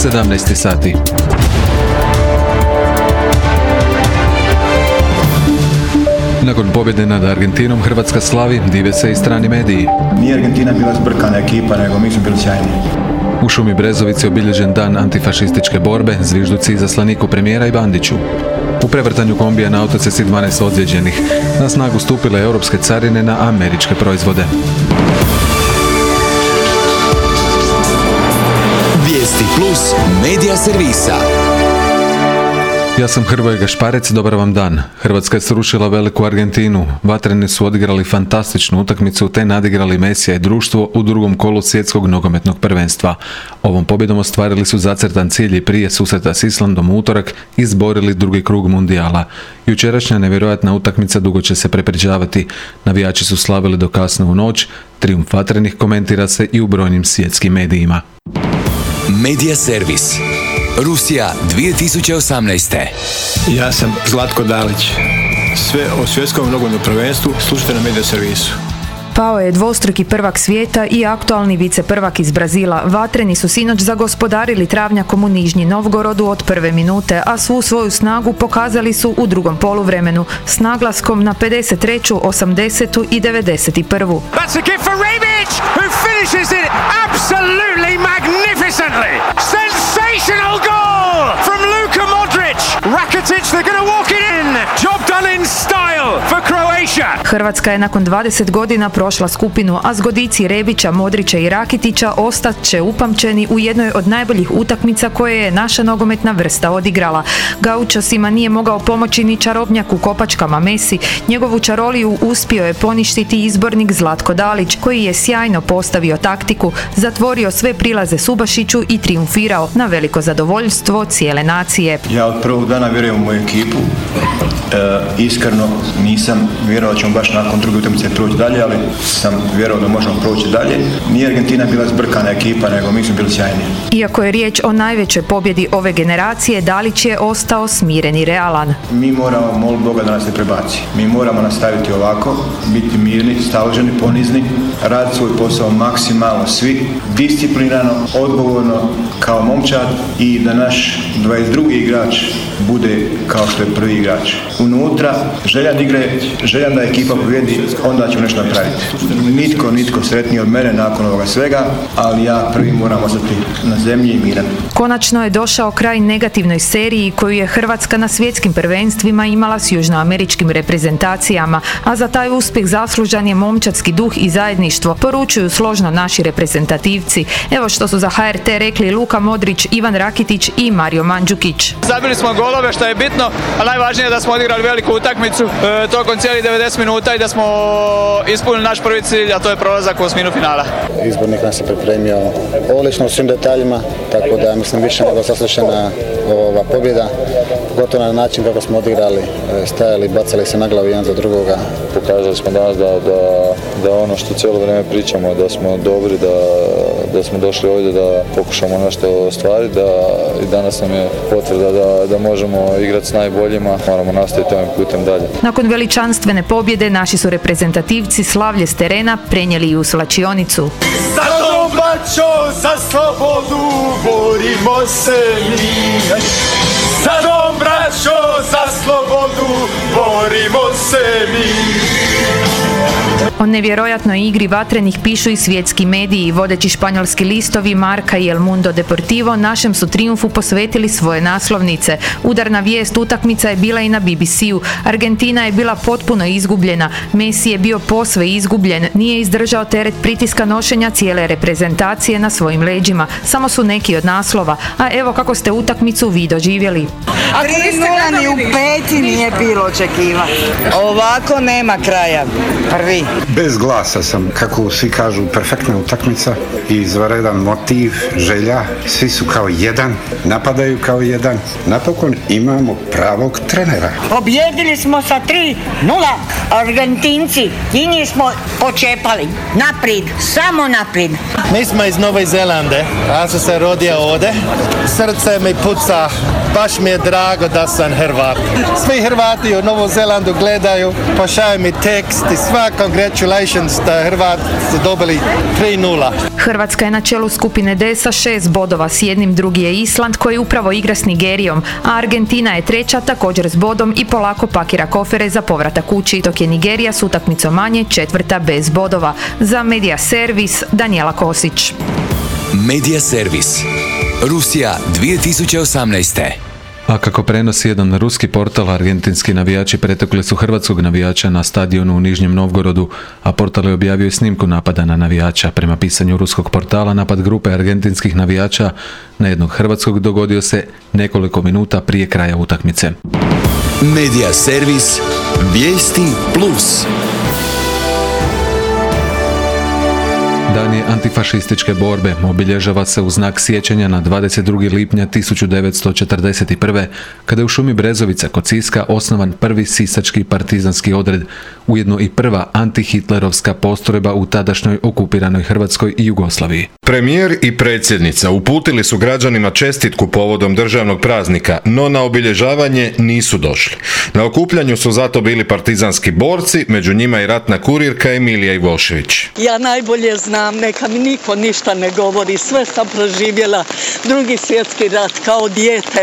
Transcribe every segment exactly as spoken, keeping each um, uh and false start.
sedamnaest sati. Nakon pobjede nad Argentinom Hrvatska slavi, dive se i strani mediji. Nije Argentina bila zbrkana ekipa, nego mi smo bili sjajni. U Šumi Brezovici obilježen dan antifašističke borbe, zvižduci izaslaniku premijera i Bandiću. U prevrtanju kombija na autocesti dvanaest ozlijeđenih. Na snagu stupile europske carine na američke proizvode. Vijesti plus medija servisa. Ja sam Hrvoje Gašparec, dobar vam dan. Hrvatska je srušila veliku Argentinu. Vatreni su odigrali fantastičnu utakmicu te nadigrali Mesija i društvo u drugom kolu svjetskog nogometnog prvenstva. Ovom pobjedom ostvarili su zacrtan cilj i prije susreta s Islandom u utorak izborili drugi krug mundijala. Jučerašnja nevjerojatna utakmica dugo će se prepričavati. Navijači su slavili do kasno u noć. Trijumf Vatrenih komentira se i u brojnim svjetskim medijima. Medija servis. Rusija dvije tisuće osamnaest. Ja sam Zlatko Dalić. Sve o svjetskom nogometnom prvenstvu slušajte na Medija servisu. Pao je dvostruki prvak svijeta i aktualni viceprvak iz Brazila. Vatreni su sinoć zagospodarili travnjakom u Nižnji Novgorodu od prve minute, a svu svoju snagu pokazali su u drugom poluvremenu s naglaskom na pedeset treću, osamdesetu i devedeset prvu. That's a gift for Rebic, who finishes it absolutely magnificently. Sensational goal from Luka Modric. Rakitic, they're going to walk it in. Job done in style for Croatia. Hrvatska je nakon dvadeset godina prošla skupinu, a zgodici Rebića, Modrića i Rakitića ostat će upamćeni u jednoj od najboljih utakmica koje je naša nogometna vrsta odigrala. Gaučosima nije mogao pomoći ni čarobnjak u kopačkama Messi. Njegovu čaroliju uspio je poništiti izbornik Zlatko Dalić, koji je sjajno postavio taktiku, zatvorio sve prilaze Subašiću i trijumfirao na veliko zadovoljstvo cijele nacije. Ja od prvog dana vjerujem u moju ekipu. E, iskreno nisam vjerovao da ćemo baš nakon druge utakmice proći dalje, ali sam vjerovao da možemo proći dalje. Nije Argentina bila zbrkana ekipa, nego mi smo bili sjajni. Iako je riječ o najvećoj pobjedi ove generacije, Dalić je ostao smiren i realan. Mi moramo moliti Boga da nas ne prebaci. Mi moramo nastaviti ovako, biti mirni, staloženi, ponizni, raditi svoj posao maksimalno svi, disciplinirano, odgovorno kao momčad i da naš dvadeset drugi igrač bude kao što je prvi igrač. Unutra, željan igre, željan da ekipa pobjedi, onda ćemo nešto napraviti. Nitko, nitko sretniji od mene nakon ovoga svega, ali ja prvi moram ostati na zemlji i miran. Konačno je došao kraj negativnoj seriji koju je Hrvatska na svjetskim prvenstvima imala s južnoameričkim reprezentacijama, a za taj uspjeh zaslužan je momčadski duh i zajedništvo, poručuju složno naši reprezentativci. Evo što su za H R T rekli Luka Modrić, Ivan Rakitić i Mario Mandžukić. Zabili smo golove, što je bitno, a najvažnije je da smo odigrali veliku utakmicu e, tokom cijelih devedeset minuta i da smo ispunili naš prvi cilj, a to je prolazak u osminu finala. Izbornik nas je pripremio odlično u svim detaljima, tako da mislim više nego saslušana ova pobjeda, gotovo na način kako smo odigrali, stajali, bacali se na glavu jedan za drugoga. Pokazali smo danas da, da, da ono što cijelo vrijeme pričamo, da smo dobri, da, da smo došli ovdje da pokušamo nešto ostvariti, da i danas nam je potvrda da, da možemo igrati s najboljima, moramo nastaviti ovim putem dalje. Nakon veličanstvene pobjede naši su reprezentativci slavlje s terena prenijeli i u slačionicu. Za dom, braćo, za slobodu borimo se mi. Za dom, braćo, za slobodu borimo se mi. O nevjerojatnoj igri Vatrenih pišu i svjetski mediji. Vodeći španjolski listovi Marca i El Mundo Deportivo našem su trijumfu posvetili svoje naslovnice. Udarna vijest utakmica je bila i na B B C-u. Argentina je bila potpuno izgubljena. Messi je bio posve izgubljen. Nije izdržao teret pritiska nošenja cijele reprezentacije na svojim leđima. Samo su neki od naslova. A evo kako ste utakmicu vi doživjeli. A tri nula ni u peti nije bilo očekivati. Ovako nema kraja. Prvi. Bez glasa sam, kako svi kažu, perfektna utakmica i izvanredan motiv, želja, svi su kao jedan, napadaju kao jedan. Napokon imamo pravog trenera. Pobjedili smo sa tri nula. Argentinci, i njih smo počepali. Naprijed, samo naprijed. Mi smo iz Nove Zelande, ja sam se rodio ovdje. Srce mi puca baš mi je drago da sam Hrvat. Svi Hrvati u Novom Zelandu gledaju, pošalju mi tekst i sva congratulations da Hrvat su dobili tri nula. Hrvatska je na čelu skupine D sa šest bodova, s jednim drugi je Island koji upravo igra s Nigerijom, a Argentina je treća također s bodom i polako pakira kofere za povratak kući, dok je Nigerija s utakmicom manje četvrta bez bodova. Za Media Servis, Danijela Kosić. Media Servis. Rusija dvije tisuće osamnaeste. A kako prenosi jedan ruski portal, argentinski navijači pretekli su hrvatskog navijača na stadionu u Nižnjem Novgorodu, a portal je objavio i snimku napada na navijača. Prema pisanju ruskog portala, napad grupe argentinskih navijača na jednog hrvatskog dogodio se nekoliko minuta prije kraja utakmice. Media Servis. Vijesti plus. Dan je antifašističke borbe obilježava se u znak sjećanja na dvadeset drugi lipnja tisuću devetsto četrdeset prve. kada je u šumi Brezovica kod Siska osnovan prvi sisački partizanski odred, ujedno i prva antihitlerovska postrojba u tadašnjoj okupiranoj Hrvatskoj i Jugoslaviji. Premijer i predsjednica uputili su građanima čestitku povodom državnog praznika, no na obilježavanje nisu došli. Na okupljanju su zato bili partizanski borci, među njima i ratna kurirka Emilija Ivošević. Ja najbolje znam, neka mi niko ništa ne govori, sve sam proživjela, drugi svjetski rat kao dijete.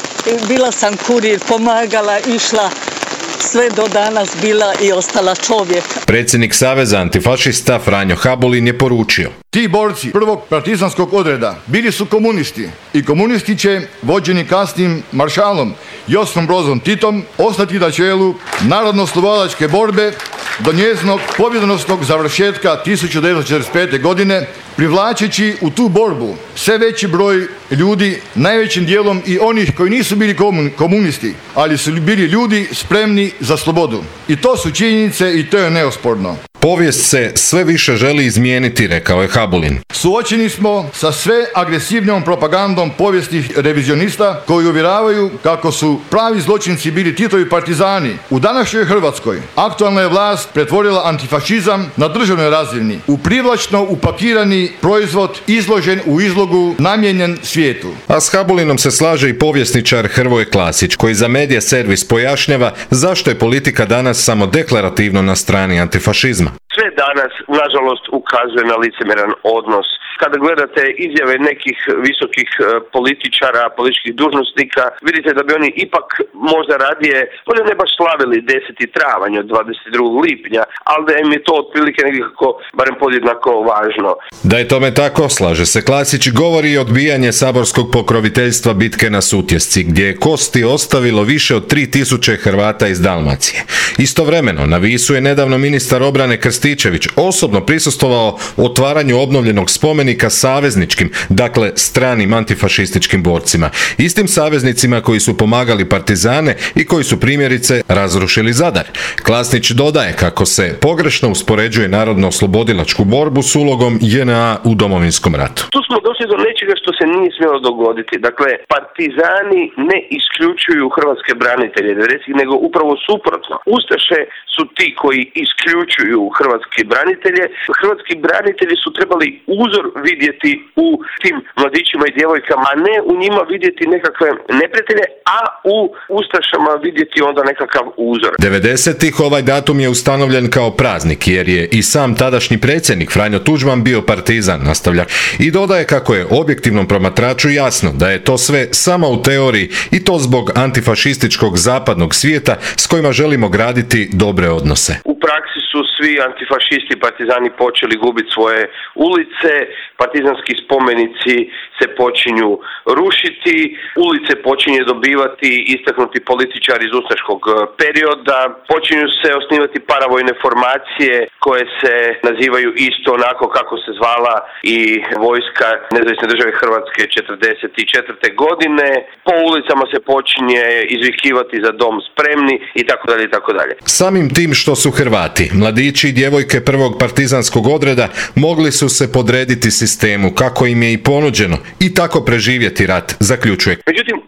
Bila sam kurir, pomagala, išla, sve do danas bila i ostala čovjek. Predsjednik Saveza antifašista Franjo Habulin je poručio: ti borci prvog partizanskog odreda bili su komunisti i komunisti će, vođeni kasnim maršalom Josipom Brozom Titom, ostati na čelu narodno-slobodačke borbe do njezinog pobjedonosnog završetka tisuću devetsto četrdeset pete. godine, privlačeći u tu borbu sve veći broj ljudi, najvećim dijelom i onih koji nisu bili komunisti, ali su bili ljudi spremni za slobodu. I to su činjenice i to je neosporno. Povijest se sve više želi izmijeniti, rekao je Habulin. Suočeni smo sa sve agresivnijom propagandom povijesnih revizionista koji uvjeravaju kako su pravi zločinci bili Titovi partizani. U današnjoj Hrvatskoj aktualna je vlast pretvorila antifašizam na državnoj razini u privlačno upakirani proizvod izložen u izlogu namijenjen svijetu. A s Habulinom se slaže i povjesničar Hrvoje Klasić, koji za Media Servis pojašnjava zašto je politika danas samo deklarativno na strani antifašizma. Sve danas, nažalost, ukazuje na licemjeran odnos. Kada gledate izjave nekih visokih političara, političkih dužnosnika, vidite da bi oni ipak možda radije, možda ne baš slavili deseti travanj od dvadeset drugog lipnja, ali da im je to otprilike nekako barem podjednako važno. Da je tome tako, slaže se Klasić, govori i odbijanje saborskog pokroviteljstva bitke na Sutjesci, gdje je kosti ostavilo više od tri tisuće Hrvata iz Dalmacije. Istovremeno, na Visu je nedavno ministar obrane Krstičević osobno prisustvovao otvaranju obnovljenog spomenika savezničkim, dakle stranim antifašističkim borcima. Istim saveznicima koji su pomagali partizane i koji su primjerice razrušili Zadar. Klasnić dodaje kako se pogrešno uspoređuje narodno-oslobodilačku borbu s ulogom J N A u Domovinskom ratu. Tu smo došli do nečega što se nije smjelo dogoditi. Dakle, partizani ne isključuju hrvatske branitelje, nego upravo suprotno. Ustaše su ti koji isključuju hrvatski branitelje. Hrvatski branitelji su trebali uzor vidjeti u tim mladićima i djevojkama, a ne u njima vidjeti nekakve neprijatelje, a u ustašama vidjeti onda nekakav uzor. devedesetih ovaj datum je ustanovljen kao praznik, jer je i sam tadašnji predsjednik Franjo Tuđman bio partizan, nastavlja. I dodaje kako je objektivnom promatraču jasno da je to sve samo u teoriji i to zbog antifašističkog zapadnog svijeta s kojima želimo graditi dobre odnose. U praksi su svi antifašisti i partizani počeli gubiti svoje ulice, partizanski spomenici se počinju rušiti, ulice počinje dobivati istaknuti političari iz ustaškog perioda, počinju se osnivati paravojne formacije koje se nazivaju isto onako kako se zvala i vojska Nezavisne države Hrvatske četrdeset četvrte. godine. Po ulicama se počinje izvikivati za dom spremni i tako dalje i tako dalje. Samim tim što su Hrvati, mladići i djevojke prvog partizanskog odreda mogli su se podrediti sistemu kako im je i ponuđeno i tako preživjeti rat, zaključuje. Međutim, oni su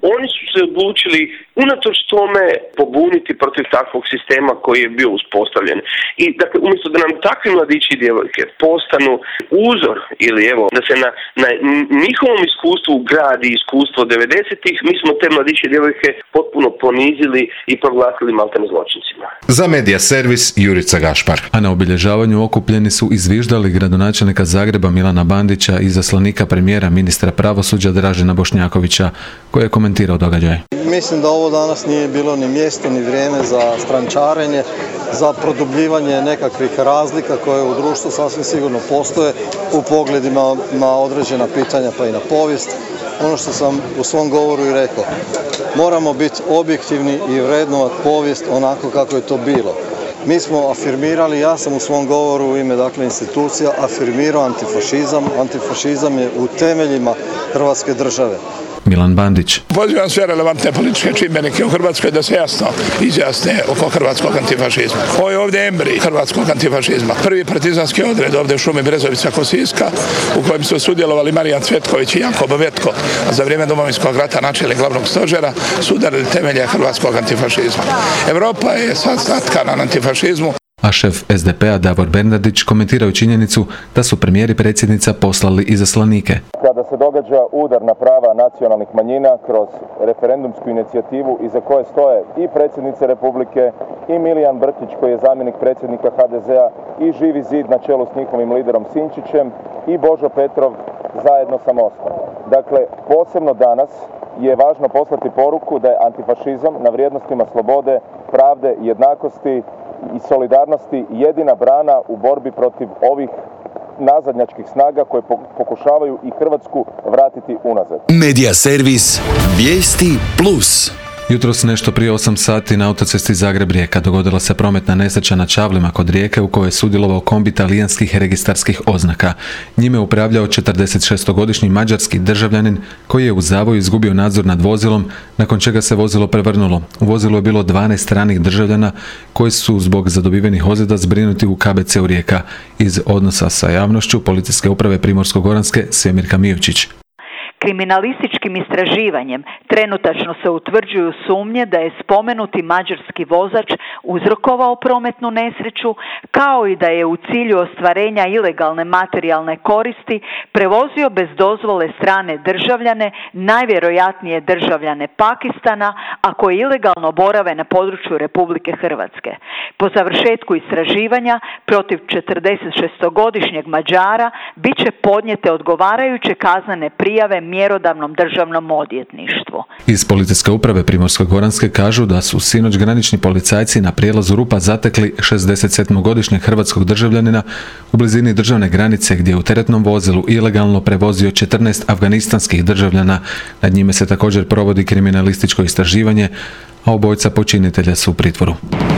su se odlučili unatoč tome pobuniti protiv takvog sistema koji je bio uspostavljen. I dakle, umjesto da nam takvi mladići i djevojke postanu uzor ili evo da se na, na njihovom iskustvu gradi iskustvo devedesetih, mi smo te mladiće i djevojke potpuno ponizili i proglasili maltene zločincima. Za Medija servis Jurica Gašpar. A na obilježavanju okupljeni su izviždali gradonačelnika Zagreba Milana Bandića i izaslanika premijera ministra pravosuđa Dražena Bošnjakovića, koji je komentirao događaj. Mislim da ovo danas nije bilo ni mjesto ni vrijeme za strančarenje, za produbljivanje nekakvih razlika koje u društvu sasvim sigurno postoje u pogledima na određena pitanja pa i na povijest. Ono što sam u svom govoru i rekao, moramo biti objektivni i vrednovati povijest onako kako je to bilo. Mi smo afirmirali, ja sam u svom govoru u ime dakle institucija afirmirao antifašizam. Antifašizam je u temeljima Hrvatske države. Milan Bandić. Pozivam sve relevantne političke čimbenike u Hrvatskoj da se jasno izjasne oko hrvatskog antifašizma. Ovo je ovdje embrij hrvatskog antifašizma. Prvi partizanski odred ovdje u šumi Brezovica kod Siska, u kojem su sudjelovali Marijan Cvetković i Janko Bovetko, a za vrijeme Domovinskog rata načelnik glavnog stožera su udarili temelje hrvatskog antifašizma. Europa je sad statkana na antifašizmu. A šef es de pe a Davor Bernardić komentirao činjenicu da su premijer i predsjednica poslali izaslanike. Kada se događa udar na prava nacionalnih manjina kroz referendumsku inicijativu iza koje stoje i predsjednice Republike i Milijan Brkić koji je zamjenik predsjednika ha de zea i Živi zid na čelu s njihovim liderom Sinčićem i Božo Petrov zajedno sa Mostom. Dakle, posebno danas je važno poslati poruku da je antifašizam na vrijednostima slobode, pravde, jednakosti i solidarnosti jedina brana u borbi protiv ovih nazadnjačkih snaga koje pokušavaju i Hrvatsku vratiti unazad. Medija servis Vijesti plus. Jutros nešto prije osam sati na autocesti Zagreb-Rijeka dogodila se prometna nesreća na čavlima kod Rijeke u kojoj je sudjelovao kombi talijanskih registarskih oznaka. Njime je upravljao četrdesetšestogodišnji mađarski državljanin koji je u zavoju izgubio nadzor nad vozilom, nakon čega se vozilo prevrnulo. U vozilu je bilo dvanaest stranih državljana koji su zbog zadobivenih ozljeda zbrinuti u ka be ce u Rijeka. Iz odnosa sa javnošću Policijske uprave Primorsko-goranske Svemirka Mijovčić. Kriminalističkim istraživanjem trenutačno se utvrđuju sumnje da je spomenuti mađarski vozač uzrokovao prometnu nesreću, kao i da je u cilju ostvarenja ilegalne materijalne koristi prevozio bez dozvole strane državljane, najvjerojatnije državljane Pakistana, a koji ilegalno borave na području Republike Hrvatske. Po završetku istraživanja protiv četrdesetšestogodišnjeg Mađara bit će podnijete odgovarajuće kaznene prijave mjerodavnom državnom odvjetništvu. Iz Policijske uprave Primorsko-goranske kažu da su sinoć granični policajci na prijelazu Rupa zatekli šezdesetsedmogodišnjeg hrvatskog državljanina u blizini državne granice gdje je u teretnom vozilu ilegalno prevozio četrnaest afganistanskih državljana. Nad njime se također provodi kriminalističko istraživanje, a obojica počinitelja su u pritvoru.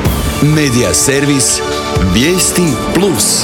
Medija servis Vijesti plus.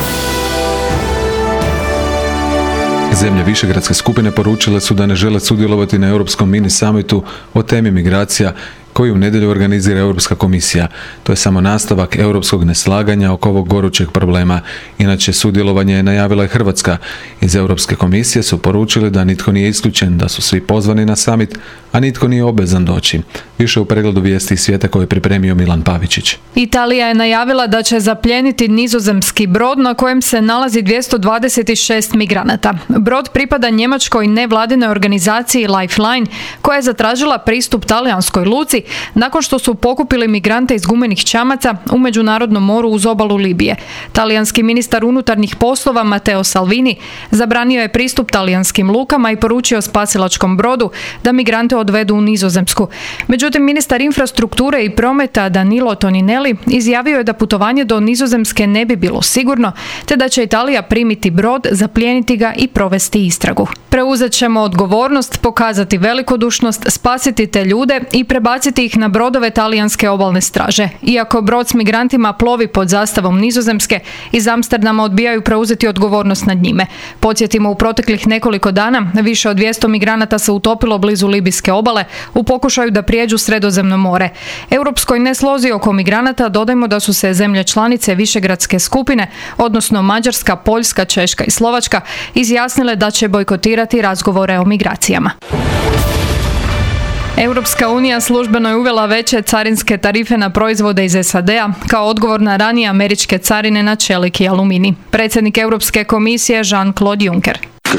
Zemlje višegradske skupine poručile su da ne žele sudjelovati na Europskom mini summitu o temi migracija koji u nedjelju organizira Europska komisija. To je samo nastavak europskog neslaganja oko ovog gorućeg problema. Inače, sudjelovanje je najavila i Hrvatska. Iz Europske komisije su poručili da nitko nije isključen, da su svi pozvani na summit, a nitko nije obvezan doći. Više u pregledu vijesti iz svijeta koje je pripremio Milan Pavičić. Italija je najavila da će zapljeniti nizozemski brod na kojem se nalazi dvjesto dvadeset šest migranata. Brod pripada njemačkoj nevladinoj organizaciji Lifeline, koja je zatražila pristup talijanskoj luci nakon što su pokupili migrante iz gumenih čamaca u Međunarodnom moru uz obalu Libije. Talijanski ministar unutarnjih poslova Matteo Salvini zabranio je pristup talijanskim lukama i poručio spasilačkom brodu da migrante odvedu u Nizozemsku. Međutim, ministar infrastrukture i prometa Danilo Toninelli izjavio je da putovanje do Nizozemske ne bi bilo sigurno, te da će Italija primiti brod, zaplijeniti ga i provesti istragu. Preuzet ćemo odgovornost, pokazati velikodušnost, spasiti te ljude i prebaciti ih na brodove talijanske obalne straže. Iako brod s migrantima plovi pod zastavom Nizozemske, iz Amsterdama odbijaju preuzeti odgovornost nad njime. Podsjetimo, u proteklih nekoliko dana više od dvjesto migranata se utopilo blizu libijske obale u pokušaju da prijeđu Sredozemno more. Europskoj neslozi oko migranata dodajmo da su se zemlje članice višegradske skupine, odnosno Mađarska, Poljska, Češka i Slovačka, izjasnile da će bojkotirati razgovore o migracijama. Europska unija službeno je uvela veće carinske tarife na proizvode iz S A D-a kao odgovor na ranije američke carine na čelik i aluminij. Predsjednik Europske komisije Jean-Claude Juncker.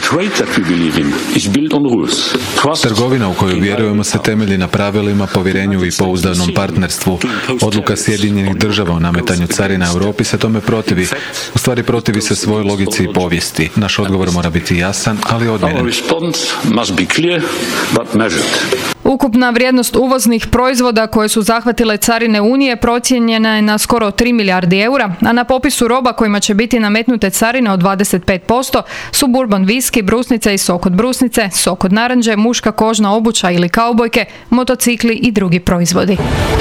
Trgovina u koju vjerujemo se temelji na pravilima, povjerenju i pouzdanom partnerstvu. Odluka Sjedinjenih država o nametanju carina Europi se tome protivi. U stvari protivi se svojoj logici i povijesti. Naš odgovor mora biti jasan, ali odmjeren. Ukupna vrijednost uvoznih proizvoda koje su zahvatile carine Unije procijenjena je na skoro tri milijardi eura, a na popisu roba kojima će biti nametnute carine od dvadeset pet posto su bourbon viski, brusnice i sok od brusnice, sok od naranđe, muška kožna obuća ili kaubojke, motocikli i drugi proizvodi.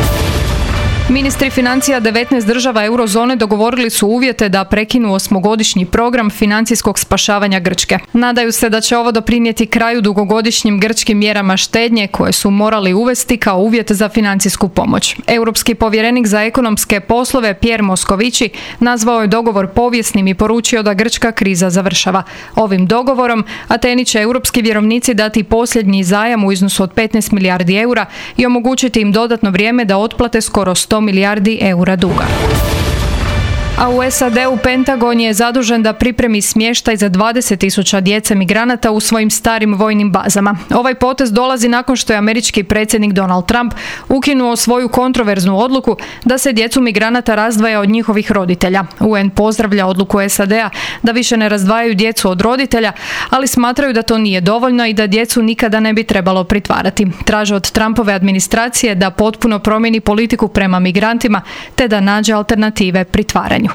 Ministri financija devetnaest država eurozone dogovorili su uvjete da prekinu osmogodišnji program financijskog spašavanja Grčke. Nadaju se da će ovo doprinijeti kraju dugogodišnjim grčkim mjerama štednje koje su morali uvesti kao uvjet za financijsku pomoć. Europski povjerenik za ekonomske poslove Pierre Moscovici nazvao je dogovor povijesnim i poručio da grčka kriza završava. Ovim dogovorom Ateni će europski vjerovnici dati posljednji zajam u iznosu od petnaest milijardi eura i omogućiti im dodatno vrijeme da otplate skoro sto milijardi eura duga. A u S A D-u Pentagon je zadužen da pripremi smještaj za dvadeset tisuća djece migranata u svojim starim vojnim bazama. Ovaj potez dolazi nakon što je američki predsjednik Donald Trump ukinuo svoju kontroverznu odluku da se djecu migranata razdvaja od njihovih roditelja. U N pozdravlja odluku S A D-a da više ne razdvajaju djecu od roditelja, ali smatraju da to nije dovoljno i da djecu nikada ne bi trebalo pritvarati. Traže od Trumpove administracije da potpuno promijeni politiku prema migrantima te da nađe alternative pritvaranju.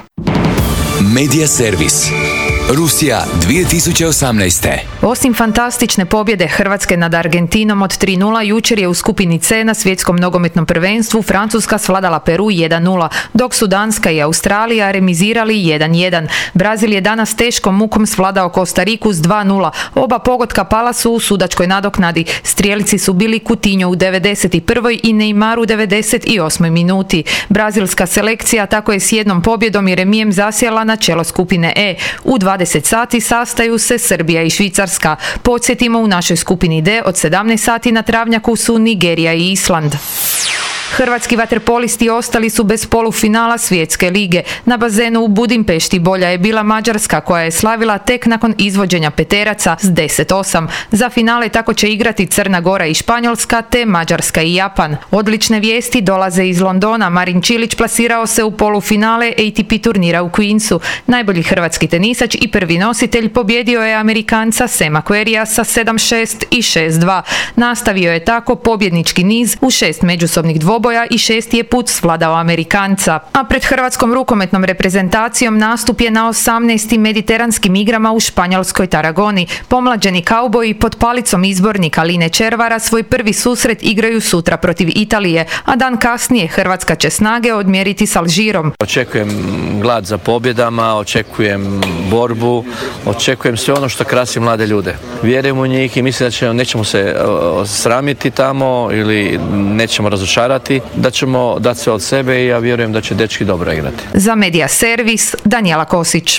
Medija servis. Rusija dvije tisuće osamnaest. Osim fantastične pobjede Hrvatske nad Argentinom od tri nula, jučer je u skupini C na svjetskom nogometnom prvenstvu Francuska svladala Peru jedan nula, dok su Danska i Australija remizirali jedan jedan. Brazil je danas teškom mukom svladao Kostariku s dva nula. Oba pogotka pala su u sudačkoj nadoknadi. Strijelici su bili Coutinho u devedeset prvoj i Neymar u devedeset osmoj minuti. Brazilska selekcija tako je s jednom pobjedom i remijem zasjela na čelo skupine E. U dvadeset sati sastaju se Srbija i Švicarska. Podsjetimo, u našoj skupini D od sedamnaest sati na travnjaku su Nigerija i Island. Hrvatski vaterpolisti ostali su bez polufinala Svjetske lige. Na bazenu u Budimpešti bolja je bila Mađarska koja je slavila tek nakon izvođenja peteraca s deset osam. Za finale tako će igrati Crna Gora i Španjolska te Mađarska i Japan. Odlične vijesti dolaze iz Londona. Marin Čilić plasirao se u polufinale A T P turnira u Queensu. Najbolji hrvatski tenisač i prvi nositelj pobjedio je Amerikanca Sema Querrya sa sedam šest i šest dva. Nastavio je tako pobjednički niz u šest međusobnih dvoboja i šesti je put svladao Amerikanca. A pred hrvatskom rukometnom reprezentacijom nastup je na osamnaestim mediteranskim igrama u španjolskoj Taragoni. Pomlađeni kauboji pod palicom izbornika Line Červara svoj prvi susret igraju sutra protiv Italije, a dan kasnije Hrvatska će snage odmjeriti s Alžirom. Očekujem glad za pobjedama, očekujem borbu, očekujem sve ono što krasi mlade ljude. Vjerujem u njih i mislim da ćemo, nećemo se sramiti tamo ili nećemo razočarati, da ćemo dati sve od sebe i ja vjerujem da će dečki dobro igrati. Za Medija servis Danijela Kosić.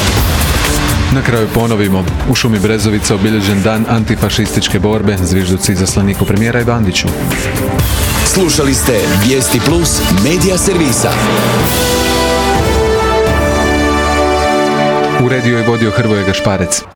Na kraju ponovimo, u šumi Brezovica obilježen dan antifašističke borbe, zvižduci izaslaniku premijera i Bandiću. Slušali ste Vijesti Plus Medija servisa. Uredio i vodio Hrvoje Gašparec.